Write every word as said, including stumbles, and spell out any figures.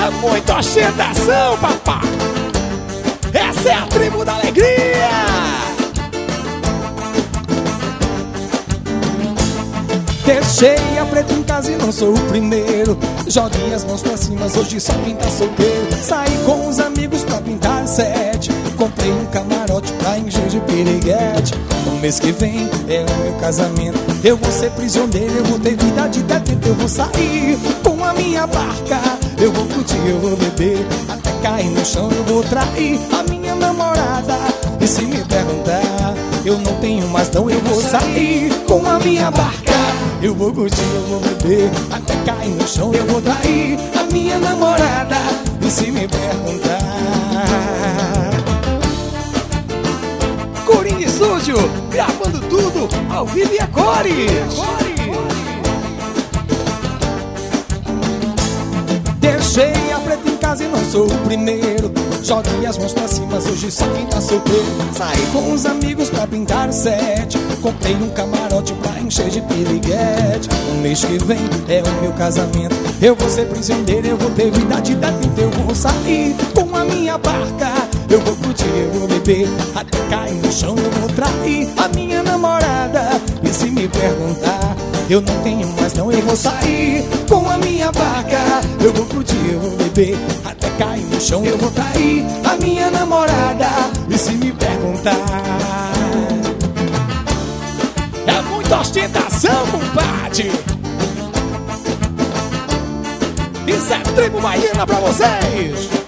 É muita ostentação, papá. Essa é a tribo da alegria. Deixei a preta em casa e não sou o primeiro. Joguei as mãos pra cima, hoje só quem tá solteiro. Saí com os amigos pra pintar sete. Comprei um camarote pra encher de piriguete. No mês que vem é o meu casamento. Eu vou ser prisioneiro, eu vou ter vida de detento. Eu vou sair com a minha barca. Eu vou curtir, eu vou beber até cair no chão. Eu vou trair a minha namorada. E se me perguntar, eu não tenho mais não. Eu vou sair com a minha barca. Eu vou curtir, eu vou beber até cair no chão. Eu vou trair a minha namorada. E se me perguntar, Coringa Estúdio, gravando tudo ao vivo e a cores. deixei a preta em casa e não sou o primeiro. Joguei as mãos pra cima, hoje só quem tá solteiro. Saí com os amigos pra pintar o set. Comprei um camarote pra encher de piriguete. No mês que vem é o meu casamento. Eu vou ser prisioneiro, eu vou ter vida de detento. Eu vou sair com a minha barca. Eu vou curtir, eu vou beber até cair no chão. Eu vou trair a minha namorada. E se me perguntar, eu não tenho mais não. Eu vou sair com a minha barca. Eu vou curtir, eu vou beber até cair no chão. Eu vou trair a minha namorada. E se me perguntar, é muita ostentação, compadre. Isso é tribo baiana pra vocês.